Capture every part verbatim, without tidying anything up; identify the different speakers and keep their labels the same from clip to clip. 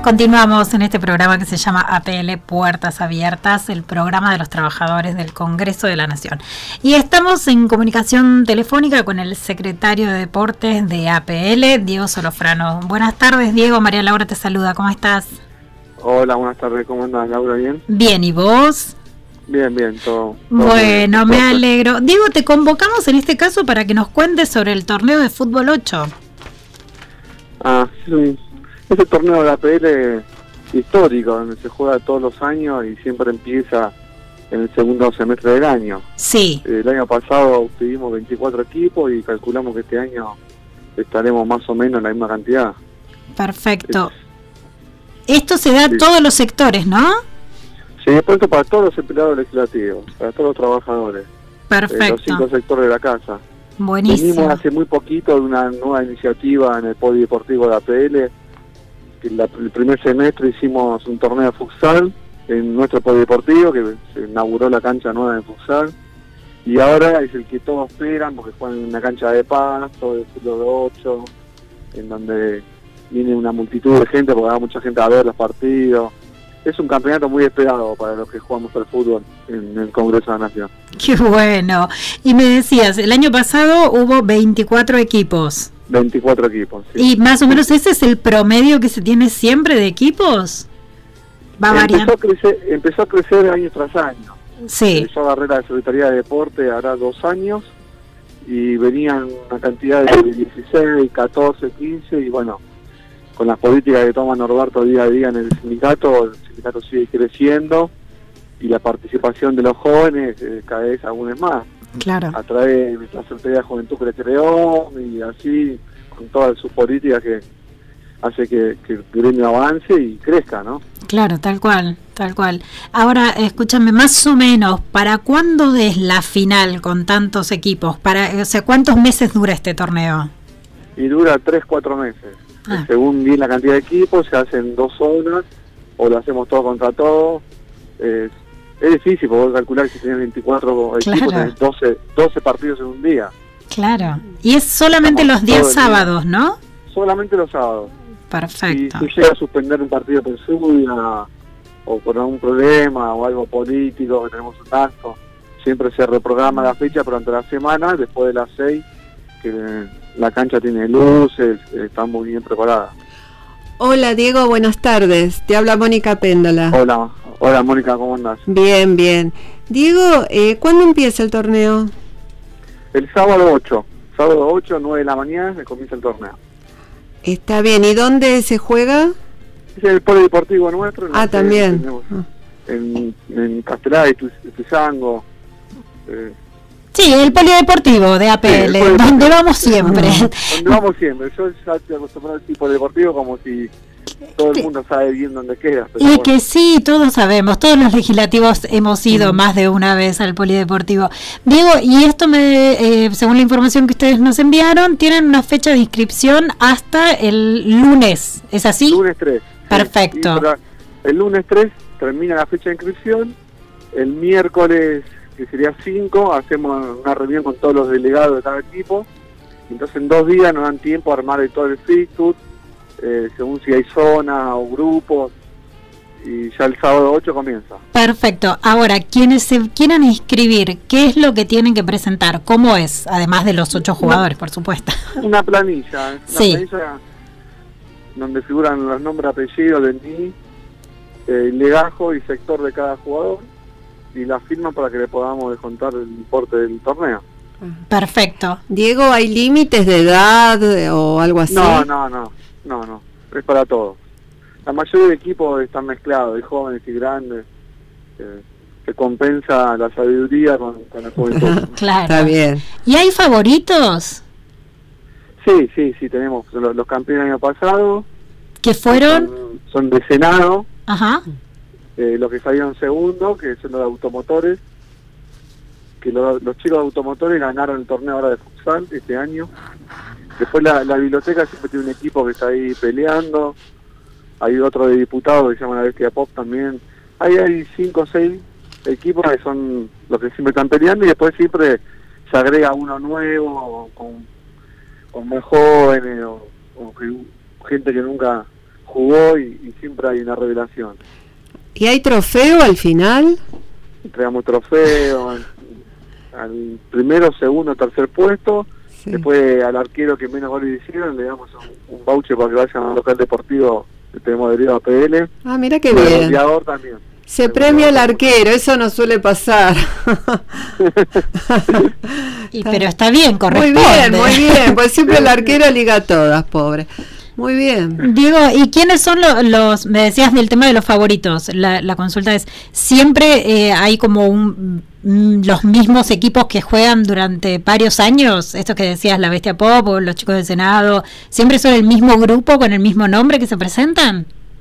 Speaker 1: Continuamos en este programa que se llama A P L Puertas Abiertas, el programa de los trabajadores del Congreso de la Nación. Y estamos en comunicación telefónica con el secretario de Deportes de A P L, Diego Solofrano. Buenas tardes, Diego. María Laura te saluda. ¿Cómo estás?
Speaker 2: Hola, buenas tardes. ¿Cómo andas, Laura? ¿Bien?
Speaker 1: Bien, ¿y vos?
Speaker 2: Bien, bien, todo. todo
Speaker 1: bueno,
Speaker 2: bien.
Speaker 1: me alegro. Diego, te convocamos en este caso para que nos cuentes sobre el torneo de fútbol ocho.
Speaker 2: Ah, sí. Este torneo de la A P L histórico, donde se juega todos los años y siempre empieza en el segundo semestre del año.
Speaker 1: Sí.
Speaker 2: El año pasado tuvimos veinticuatro equipos y calculamos que este año estaremos más o menos en la misma cantidad.
Speaker 1: Perfecto. Es... Esto se da a
Speaker 2: sí.
Speaker 1: todos los sectores, ¿no?
Speaker 2: Sí, después para todos los empleados legislativos, para todos los trabajadores.
Speaker 1: Perfecto.
Speaker 2: Eh, los cinco sectores de la casa.
Speaker 1: Buenísimo.
Speaker 2: Venimos hace muy poquito de una nueva iniciativa en el polideportivo de A P L. Que la, el primer semestre hicimos un torneo de futsal en nuestro polideportivo, que se inauguró la cancha nueva de futsal. Y ahora es el que todos esperan, porque juegan en una cancha de pasto, de fútbol ocho, en donde viene una multitud de gente, porque va mucha gente a ver los partidos. Es un campeonato muy esperado para los que jugamos al fútbol en el Congreso de la Nación.
Speaker 1: Qué bueno. Y me decías, el año pasado hubo veinticuatro equipos.
Speaker 2: veinticuatro equipos, sí.
Speaker 1: ¿Y más o menos ese es el promedio que se tiene siempre de equipos? Va variando.
Speaker 2: Empezó a crecer, empezó a crecer año tras año.
Speaker 1: Sí.
Speaker 2: Yo agarré la Secretaría de Deporte hará dos años y venían una cantidad de dieciséis, catorce, quince y bueno, con las políticas que toma Norberto día a día en el sindicato, el sindicato sigue creciendo y la participación de los jóvenes eh, cada vez aún es más.
Speaker 1: Claro.
Speaker 2: A través de la Secretaría de Juventud que le creó y así, con todas sus políticas que hace que, que el gremio avance y crezca, ¿no?
Speaker 1: Claro, tal cual, tal cual. Ahora, escúchame, más o menos, ¿para cuándo es la final con tantos equipos? Para, o sea, ¿cuántos meses dura este torneo?
Speaker 2: Y dura tres, cuatro meses.
Speaker 1: Ah.
Speaker 2: Según bien la cantidad de equipos, se hacen dos zonas, o lo hacemos todo contra todo. Eh, es difícil, porque calcular que si tenés veinticuatro
Speaker 1: claro.
Speaker 2: equipos, tenés doce, doce partidos en un día.
Speaker 1: Claro. Y es solamente
Speaker 2: Estamos
Speaker 1: los días sábados,
Speaker 2: día.
Speaker 1: ¿no?
Speaker 2: Solamente los sábados.
Speaker 1: Perfecto.
Speaker 2: Si se llega a suspender un partido por lluvia, o por algún problema, o algo político, que tenemos un acto, siempre se reprograma la fecha durante la semana, después de las seis, que la cancha tiene luces, está muy bien preparada.
Speaker 3: Hola Diego, buenas tardes. Te habla Mónica Péndola.
Speaker 2: Hola, hola Mónica, ¿cómo andás?
Speaker 3: Bien, bien. Diego, eh, ¿cuándo empieza el torneo?
Speaker 2: El sábado ocho. Sábado ocho, nueve de la mañana, se comienza el torneo.
Speaker 3: Está bien. ¿Y dónde se juega?
Speaker 2: Es el polideportivo nuestro.
Speaker 3: Ah, también.
Speaker 2: Ah. En, en Castelar, Tuzango. Eh,
Speaker 1: Sí, el polideportivo de A P L, sí, donde vamos siempre.
Speaker 2: Donde vamos siempre. Yo ya estoy acostumbrado al tipo deportivo como si todo el mundo sabe bien dónde queda.
Speaker 1: Pero y bueno. Que sí, todos sabemos, todos los legislativos hemos ido mm. más de una vez al polideportivo. Diego, y esto, me, eh, según la información que ustedes nos enviaron, tienen una fecha de inscripción hasta el lunes, ¿es así?
Speaker 2: Lunes tres.
Speaker 1: Perfecto.
Speaker 2: Sí, el lunes tres termina la fecha de inscripción, el miércoles, que sería cinco, hacemos una reunión con todos los delegados de cada equipo, entonces en dos días nos dan tiempo a armar todo el fixture, eh, según si hay zona o grupos, y ya el sábado ocho comienza.
Speaker 1: Perfecto. Ahora, quienes se quieran inscribir, ¿qué es lo que tienen que presentar? ¿Cómo es? Además de los ocho jugadores, por supuesto.
Speaker 2: Una planilla, una
Speaker 1: sí.
Speaker 2: planilla donde figuran los nombres, apellidos, de mí, eh, legajo y sector de cada jugador, y la firma para que le podamos descontar el importe del torneo.
Speaker 1: Perfecto.
Speaker 3: Diego, ¿hay límites de edad o algo así?
Speaker 2: No, no, no, no, no, es para todos. La mayoría de equipos están mezclados, de jóvenes y grandes, eh, que compensa la sabiduría con, con la juventud.
Speaker 1: Claro.
Speaker 3: Está bien.
Speaker 1: ¿Y hay favoritos?
Speaker 2: Sí, sí, sí, tenemos los, los campeones del año pasado.
Speaker 1: ¿Qué fueron?
Speaker 2: Son, son de Senado.
Speaker 1: Ajá.
Speaker 2: Eh, los que salieron segundo, que son los de automotores, que lo, los chicos de automotores ganaron el torneo ahora de futsal este año. Después la, la biblioteca siempre tiene un equipo que está ahí peleando, hay otro de diputados que se llama la Bestia Pop también. Ahí hay cinco o seis equipos que son los que siempre están peleando y después siempre se agrega uno nuevo, con, con más jóvenes o, o gente que nunca jugó y, y siempre hay una revelación.
Speaker 3: ¿Y hay trofeo al final?
Speaker 2: Entregamos trofeo al, al primero, segundo, tercer puesto. Sí. Después al arquero que menos goles hicieron le damos un, un voucher para que vaya al local deportivo que tenemos adherido a P L.
Speaker 3: Ah, mira qué bien. El
Speaker 2: goleador también.
Speaker 3: Se
Speaker 2: el
Speaker 3: premia al arquero, eso no suele pasar.
Speaker 1: y, pero está bien, corresponde.
Speaker 3: Muy bien, muy bien, pues siempre el arquero liga todas, pobre. Muy bien.
Speaker 1: Diego, ¿y quiénes son los, los me decías del tema de los favoritos? La, la consulta es, ¿siempre eh, hay como un, mm, los mismos equipos que juegan durante varios años? Estos que decías, la Bestia Pop o los chicos del Senado, ¿siempre son el mismo grupo con el mismo nombre que se presentan?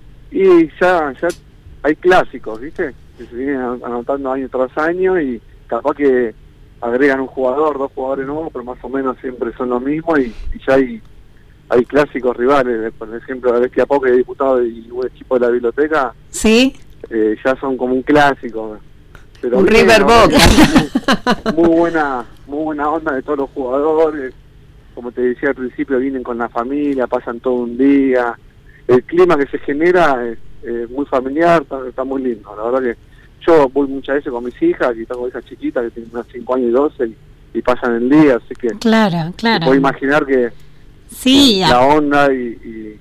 Speaker 2: Y ya, ya hay clásicos, ¿viste? Que se vienen anotando año tras año y capaz que agregan un jugador, dos jugadores nuevos, pero más o menos siempre son los mismos y, y ya hay hay clásicos rivales, por ejemplo, la Bestia Pop, que es diputado y un equipo de la biblioteca,
Speaker 1: sí,
Speaker 2: eh, ya son como un clásico. Pero
Speaker 3: un bien, River Boca.
Speaker 2: Muy, muy buena, muy buena onda de todos los jugadores, como te decía al principio, vienen con la familia, pasan todo un día, el clima que se genera es, es muy familiar, está, está muy lindo, la verdad que yo voy muchas veces con mis hijas, y tengo esas chiquitas que tienen unas cinco años y doce y, y pasan el día, así que
Speaker 1: claro, claro.
Speaker 2: puedo imaginar que
Speaker 1: sí,
Speaker 2: la onda y, y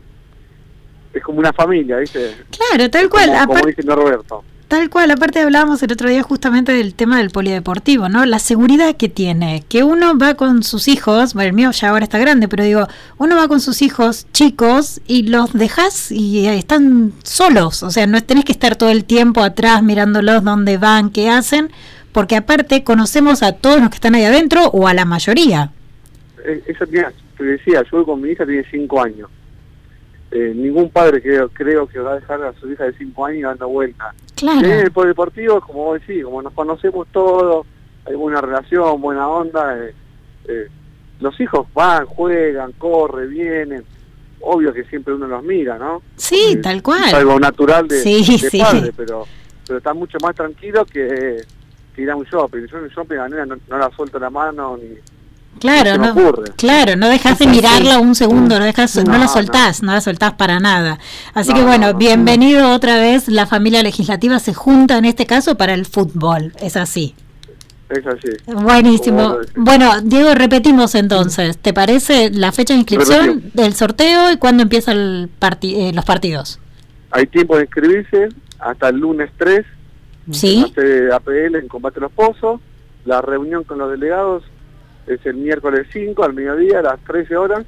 Speaker 2: es como una familia, ¿viste?
Speaker 1: Claro, tal cual.
Speaker 2: Como,
Speaker 1: Apar-
Speaker 2: como dice Roberto.
Speaker 1: Tal cual, aparte hablábamos el otro día justamente del tema del polideportivo, ¿no? La seguridad que tiene, que uno va con sus hijos, bueno, el mío ya ahora está grande, pero digo, uno va con sus hijos chicos y los dejas y están solos, o sea, no tenés que estar todo el tiempo atrás mirándolos dónde van, qué hacen, porque aparte conocemos a todos los que están ahí adentro o a la mayoría.
Speaker 2: Eso te decía, yo voy con mi hija, tiene cinco años. Eh, ningún padre creo, creo que va a dejar a su hija de cinco años dando vueltas.
Speaker 1: Claro.
Speaker 2: En el polideportivo, como vos decís, como nos conocemos todos, hay buena relación, buena onda, eh, eh, los hijos van, juegan, corren, vienen, obvio que siempre uno los mira, ¿no?
Speaker 1: Sí,
Speaker 2: eh,
Speaker 1: tal cual.
Speaker 2: Es algo natural de,
Speaker 1: sí,
Speaker 2: de
Speaker 1: sí.
Speaker 2: padre, pero pero está mucho más tranquilo que, que ir a un shopping. Yo en un shopping a la nena no, no la suelto la mano ni...
Speaker 1: Claro, no, claro, no dejas de mirarla un segundo, no dejas, no, no la soltás, no. no la soltás para nada. Así no, que bueno, no, bienvenido no. otra vez, la familia legislativa se junta en este caso para el fútbol, es así.
Speaker 2: Es así.
Speaker 1: Buenísimo. Bueno, Diego, repetimos entonces, ¿te parece la fecha de inscripción Repetimos. del sorteo y cuándo empiezan el parti eh, los partidos?
Speaker 2: Hay tiempo de inscribirse hasta el lunes tres,
Speaker 1: ¿sí?
Speaker 2: En la A P L en Combate a los Pozos, la reunión con los delegados es el miércoles cinco al mediodía a las trece horas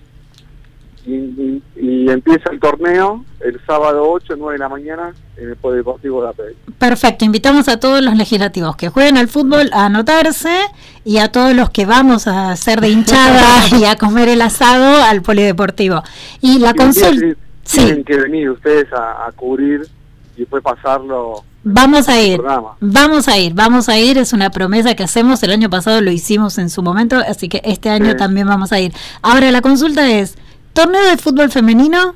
Speaker 2: y, y, y empieza el torneo el sábado ocho, nueve de la mañana en el Polideportivo de A P L.
Speaker 1: Perfecto, invitamos a todos los legislativos que jueguen al fútbol a anotarse y a todos los que vamos a hacer de hinchada y a comer el asado al Polideportivo. Y la consulta...
Speaker 2: Sí. Tienen que venir ustedes a, a cubrir y después pasarlo...
Speaker 1: Vamos a ir, vamos a ir, vamos a ir, es una promesa que hacemos, el año pasado lo hicimos en su momento, así que este año sí. también vamos a ir. Ahora la consulta es, ¿torneo de fútbol femenino?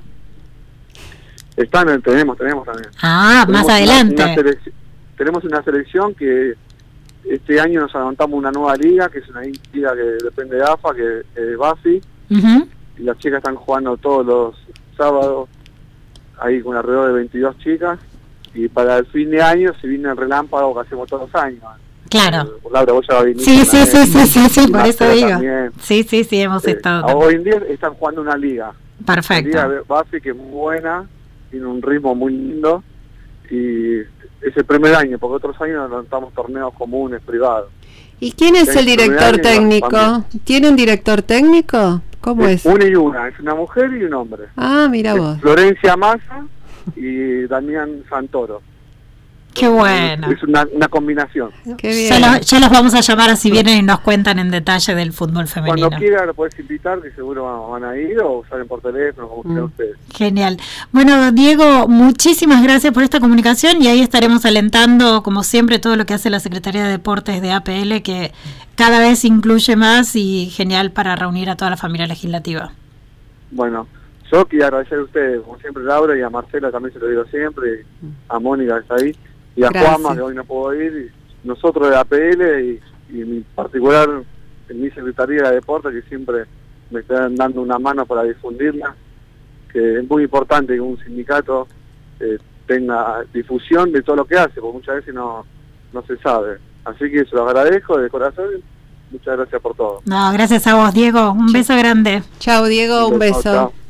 Speaker 2: Están, tenemos, tenemos también.
Speaker 1: Ah, tenemos más adelante.
Speaker 2: Una, una tenemos una selección que este año nos adelantamos una nueva liga, que es una liga que depende de A F A, que es Bafi, uh-huh. y las chicas están jugando todos los sábados, ahí con alrededor de veintidós chicas. Y para el fin de año se viene el relámpago que hacemos todos los años.
Speaker 1: Claro.
Speaker 2: Eh, Laura, vos ya va a venir.
Speaker 1: Sí, sí, sí, sí, sí, sí, por eso digo.
Speaker 2: También.
Speaker 1: Sí, sí, sí, hemos eh, estado.
Speaker 2: Hoy en día están jugando una liga.
Speaker 1: Perfecto.
Speaker 2: Una liga base que es muy buena, tiene un ritmo muy lindo y es el primer año, porque otros años nos lanzamos torneos comunes, privados.
Speaker 3: ¿Y quién es el director técnico? ¿Tiene un director técnico? ¿Cómo es?
Speaker 2: Una y una, es una mujer y un hombre.
Speaker 3: Ah, mira vos.
Speaker 2: Florencia Massa y Damián Santoro.
Speaker 1: Qué bueno.
Speaker 2: Es una, una combinación.
Speaker 3: Qué bien.
Speaker 1: Ya, lo, ya los vamos a llamar así vienen y nos cuentan en detalle del fútbol femenino.
Speaker 2: Cuando quieran lo puedes invitar, que seguro van, van a ir o salen por teléfono, como quieran mm. ustedes.
Speaker 1: Genial. Bueno, Diego, muchísimas gracias por esta comunicación y ahí estaremos alentando, como siempre, todo lo que hace la Secretaría de Deportes de A P L, que cada vez incluye más y genial para reunir a toda la familia legislativa.
Speaker 2: Bueno, yo quiero agradecer a ustedes, como siempre, Laura, y a Marcela también se lo digo siempre, a Mónica que está ahí, y a Gracias. Juanma, que hoy no puedo ir, y nosotros de A P L, y, y en particular en mi Secretaría de Deportes, que siempre me están dando una mano para difundirla, que es muy importante que un sindicato eh, tenga difusión de todo lo que hace, porque muchas veces no, no se sabe. Así que se lo agradezco de corazón. Muchas gracias por todo.
Speaker 1: No, gracias a vos, Diego. Un beso grande.
Speaker 3: Chao, Diego, un beso. Chao, chao.